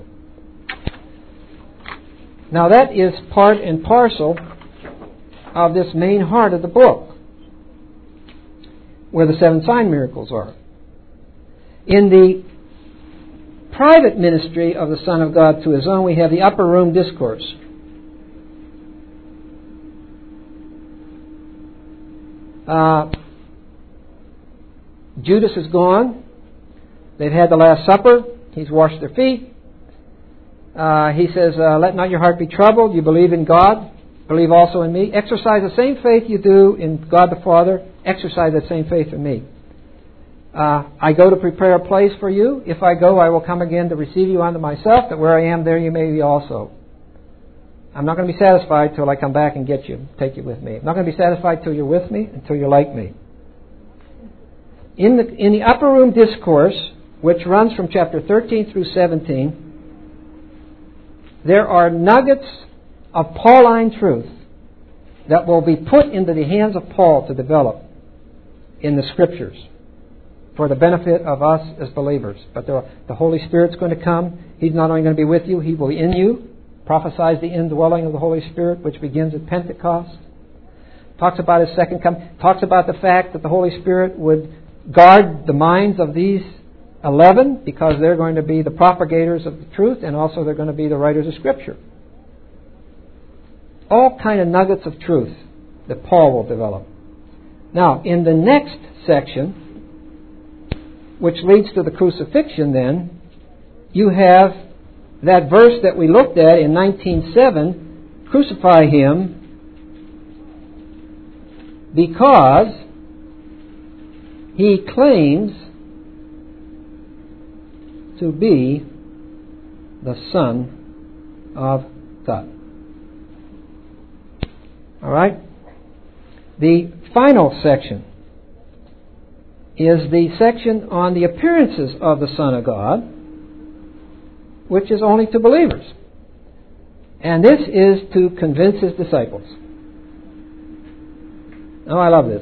Now that is part and parcel of this main heart of the book, where the seven sign miracles are. In the private ministry of the Son of God to his own, we have the upper room discourse. Uh, Judas is gone. They've had the Last Supper. He's washed their feet. Uh, he says, uh, let not your heart be troubled. You believe in God. Believe also in me. Exercise the same faith you do in God the Father. Exercise that same faith in me. Uh, I go to prepare a place for you. If I go, I will come again to receive you unto myself, that where I am, there you may be also. I'm not going to be satisfied till I come back and get you, take you with me. I'm not going to be satisfied till you're with me, until you're like me. In the, in the upper room discourse, which runs from chapter thirteen through seventeen, there are nuggets of Pauline truth that will be put into the hands of Paul to develop in the Scriptures for the benefit of us as believers. But the, the Holy Spirit's going to come. He's not only going to be with you, He will be in you. Prophesies the indwelling of the Holy Spirit, which begins at Pentecost. Talks about His second coming. Talks about the fact that the Holy Spirit would guard the minds of these eleven, because they're going to be the propagators of the truth, and also they're going to be the writers of Scripture. All kind of nuggets of truth that Paul will develop. Now, in the next section, which leads to the crucifixion then, you have that verse that we looked at in nineteen seven, crucify Him because He claims to be the Son of God. All right? The final section is the section on the appearances of the Son of God, which is only to believers. And this is to convince His disciples. Oh, I love this.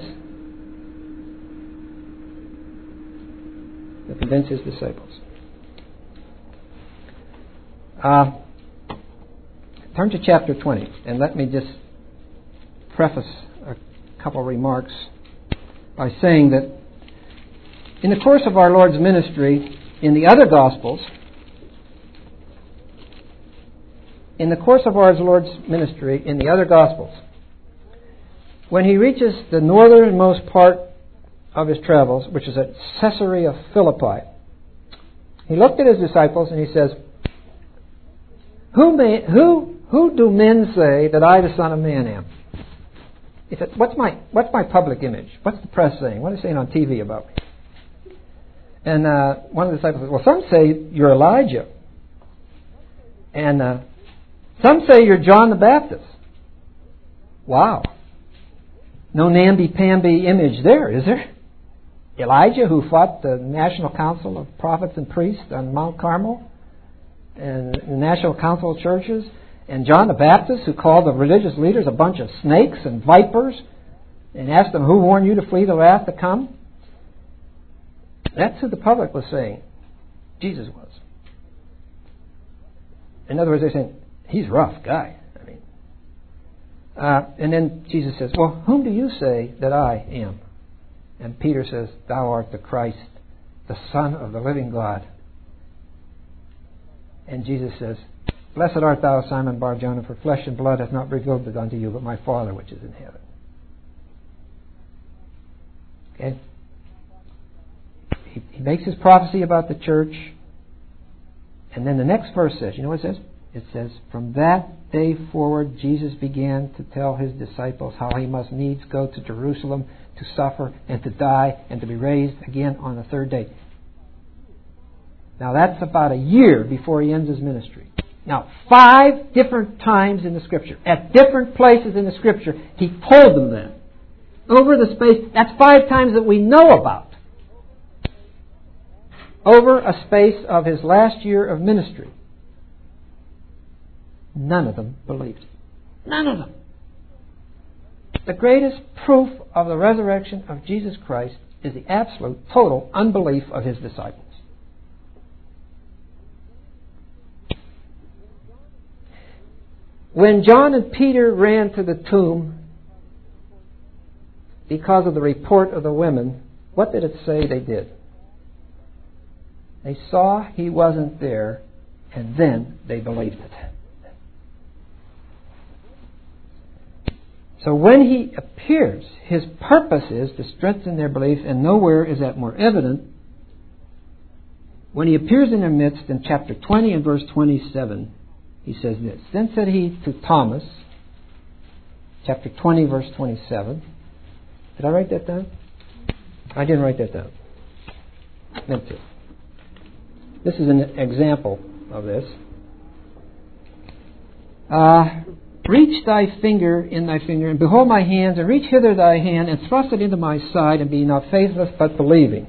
To convince His disciples. Uh, turn to chapter twenty, and let me just preface a couple of remarks by saying that in the course of our Lord's ministry in the other Gospels, in the course of our Lord's ministry in the other Gospels, when He reaches the northernmost part of his travels, which is at Caesarea Philippi, he looked at his disciples and he says, Who may, who who do men say that I, the Son of Man, am? He said, what's my what's my public image? What's the press saying? What are they saying on T V about me? And uh, one of the disciples said, well, some say you're Elijah. And uh, some say you're John the Baptist. Wow. No namby-pamby image there, is there? Elijah, who fought the National Council of Prophets and Priests on Mount Carmel, and the National Council of Churches, and John the Baptist, who called the religious leaders a bunch of snakes and vipers, and asked them, who warned you to flee the wrath to come? That's who the public was saying Jesus was. In other words, they're saying, he's a rough guy. I mean, uh, and then Jesus says, well, whom do you say that I am? And Peter says, thou art the Christ, the Son of the living God. And Jesus says, blessed art thou, Simon Bar-Jonah, for flesh and blood hath not revealed it unto you, but my Father which is in heaven. Okay? He, he makes his prophecy about the church. And then the next verse says, you know what it says? It says, from that day forward, Jesus began to tell his disciples how he must needs go to Jerusalem to suffer and to die and to be raised again on the third day. Now that's about a year before he ends his ministry. Now, five different times in the Scripture, at different places in the Scripture, he told them that. Over the space, that's five times that we know about. Over a space of his last year of ministry. None of them believed it. None of them. The greatest proof of the resurrection of Jesus Christ is the absolute, total unbelief of his disciples. When John and Peter ran to the tomb because of the report of the women, what did it say they did? They saw he wasn't there, and then they believed it. So when he appears, his purpose is to strengthen their belief, and nowhere is that more evident. When he appears in their midst in chapter twenty and verse twenty-seven, he says this, then said he to Thomas, chapter twenty, verse twenty-seven. Did I write that down? I didn't write that down. I meant to. This is an example of this. Uh, reach thy finger in thy finger, and behold my hands, and reach hither thy hand, and thrust it into my side, and be not faithless, but believing.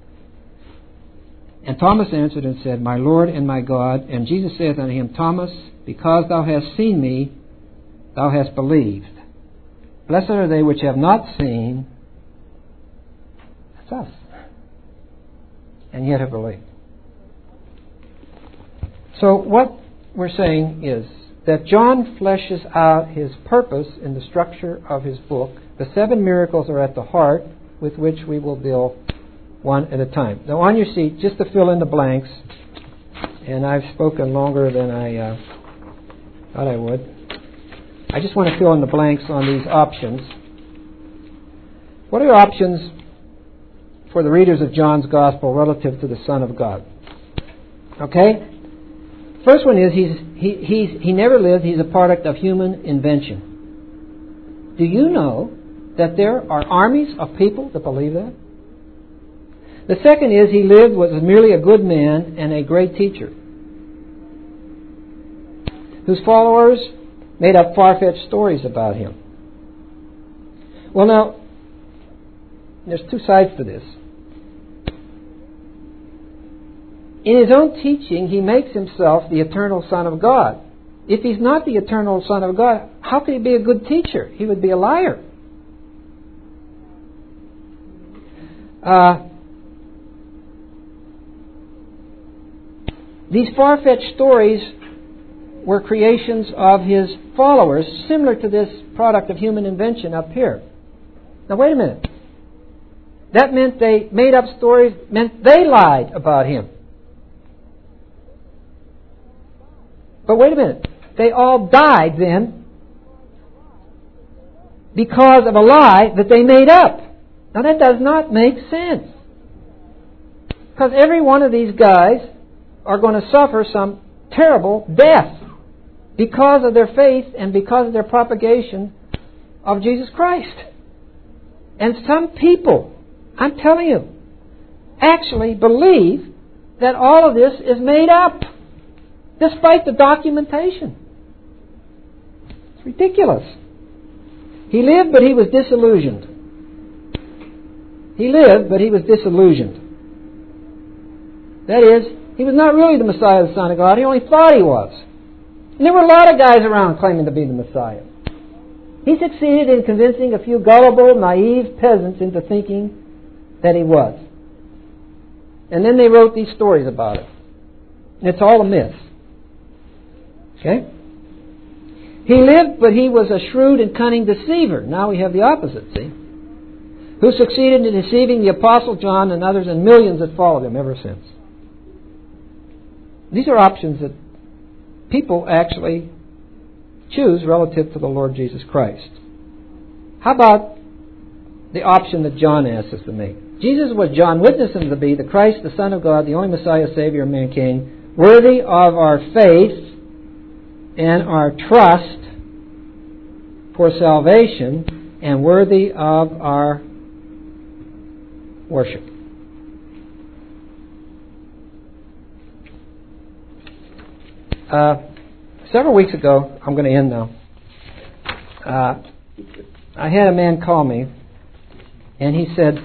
And Thomas answered and said, my Lord and my God. And Jesus saith unto him, Thomas, because thou hast seen me, thou hast believed. Blessed are they which have not seen, that's us, and yet have believed. So what we're saying is that John fleshes out his purpose in the structure of his book. The seven miracles are at the heart, with which we will deal one at a time. Now on your seat, just to fill in the blanks, and I've spoken longer than I uh, thought I would. I just want to fill in the blanks on these options. What are the options for the readers of John's Gospel relative to the Son of God? Okay? First one is he's, he, he's, he never lived. He's a product of human invention. Do you know that there are armies of people that believe that? The second is he lived, was merely a good man and a great teacher, whose followers made up far-fetched stories about him. Well, now, there's two sides to this. In his own teaching, he makes himself the eternal Son of God. If he's not the eternal Son of God, how could he be a good teacher? He would be a liar. Uh, these far-fetched stories were creations of his followers, similar to this product of human invention up here. Now, wait a minute. That meant they made up stories, meant they lied about him. But wait a minute. They all died then because of a lie that they made up. Now that does not make sense. Because every one of these guys are going to suffer some terrible death because of their faith and because of their propagation of Jesus Christ. And some people, I'm telling you, actually believe that all of this is made up, despite the documentation. It's ridiculous. He lived, but he was disillusioned. He lived, but he was disillusioned. That is, he was not really the Messiah, the Son of God. He only thought he was. And there were a lot of guys around claiming to be the Messiah. He succeeded in convincing a few gullible, naive peasants into thinking that he was. And then they wrote these stories about it. And it's all a myth. Okay? He lived, but he was a shrewd and cunning deceiver. Now we have the opposite, see? Who succeeded in deceiving the Apostle John and others and millions that followed him ever since. These are options that people actually choose relative to the Lord Jesus Christ. How about the option that John asks us to make? Jesus was John witnessed him to be the Christ, the Son of God, the only Messiah, Savior of mankind, worthy of our faith and our trust for salvation, and worthy of our worship. Uh, several weeks ago, I'm going to end now, uh, I had a man call me, and he said,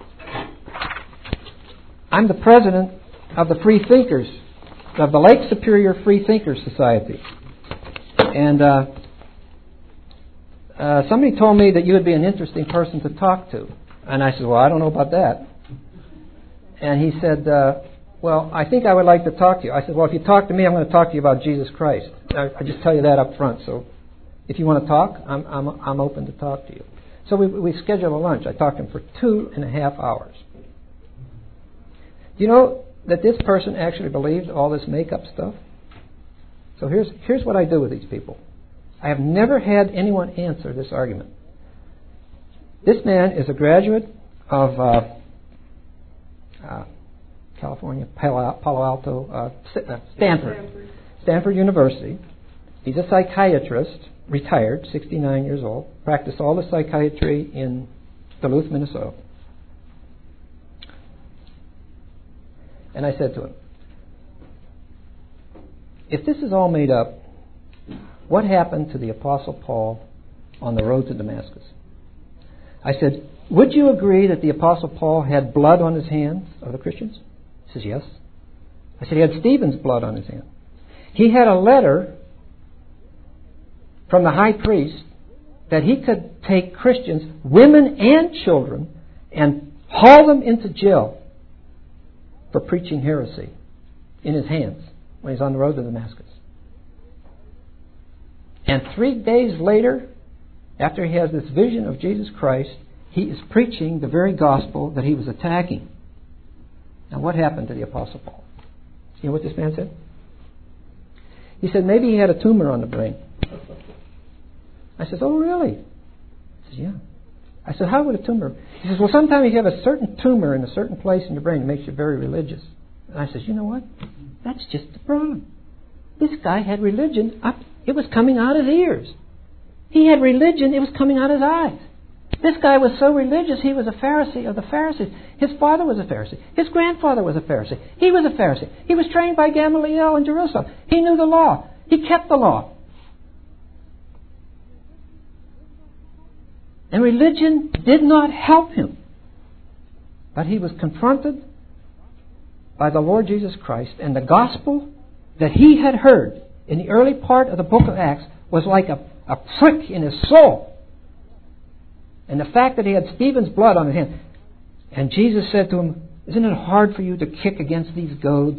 I'm the president of the Free Thinkers, of the Lake Superior Free Thinkers Society. And uh, uh, somebody told me that you would be an interesting person to talk to. And I said, well, I don't know about that. And he said, uh, well, I think I would like to talk to you. I said, well, if you talk to me, I'm going to talk to you about Jesus Christ. I, I just tell you that up front. So if you want to talk, I'm, I'm, I'm open to talk to you. So we, we scheduled a lunch. I talked to him for two and a half hours. Do you know that this person actually believed all this make-up stuff? So here's here's what I do with these people. I have never had anyone answer this argument. This man is a graduate of uh, uh, California, Palo, Palo Alto, uh, Stanford, Stanford, Stanford University. He's a psychiatrist, retired, sixty-nine years old, practiced all the psychiatry in Duluth, Minnesota. And I said to him, if this is all made up, what happened to the Apostle Paul on the road to Damascus? I said, would you agree that the Apostle Paul had blood on his hands of the Christians? He says, yes. I said, he had Stephen's blood on his hand. He had a letter from the high priest that he could take Christians, women and children, and haul them into jail for preaching heresy in his hands when he's on the road to Damascus. And three days later, after he has this vision of Jesus Christ, he is preaching the very gospel that he was attacking. Now what happened to the Apostle Paul? You know what this man said? He said maybe he had a tumor on the brain. I said, oh really? He says, yeah. I said, how would a tumor? He says, well, sometimes you have a certain tumor in a certain place in your brain that makes you very religious. And I says, you know what? That's just the problem. This guy had religion up. It was coming out his ears. He had religion. It was coming out his eyes. This guy was so religious, he was a Pharisee of the Pharisees. His father was a Pharisee. His grandfather was a Pharisee. He was a Pharisee. He was trained by Gamaliel in Jerusalem. He knew the law. He kept the law. And religion did not help him. But he was confronted by the Lord Jesus Christ, and the gospel that he had heard in the early part of the book of Acts was like a, a prick in his soul. And the fact that he had Stephen's blood on his hand. And Jesus said to him, isn't it hard for you to kick against these goads?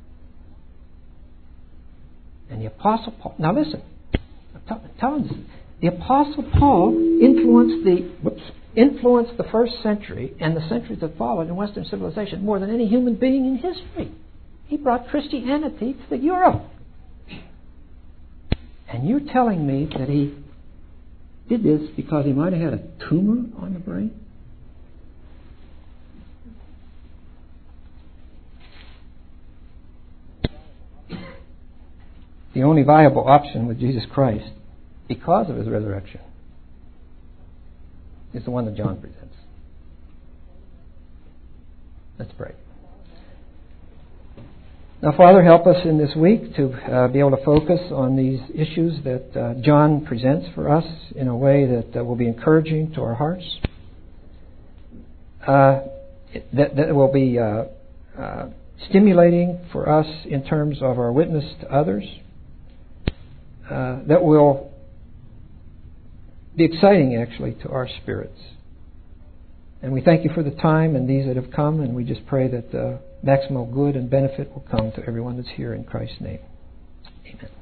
And the Apostle Paul, now listen, I'm telling you, the Apostle Paul influenced the whoops, influenced the first century and the centuries that followed in Western civilization more than any human being in history. He brought Christianity to Europe. And you're telling me that he did this because he might have had a tumor on the brain? the only viable option with Jesus Christ, because of his resurrection, is the one that John presents. Let's pray. Now, Father, help us in this week to uh, be able to focus on these issues that uh, John presents for us in a way that uh, will be encouraging to our hearts, uh, that, that will be uh, uh, stimulating for us in terms of our witness to others, uh, that will be exciting, actually, to our spirits. And we thank you for the time and these that have come, and we just pray that uh, maximal good and benefit will come to everyone that's here in Christ's name. Amen.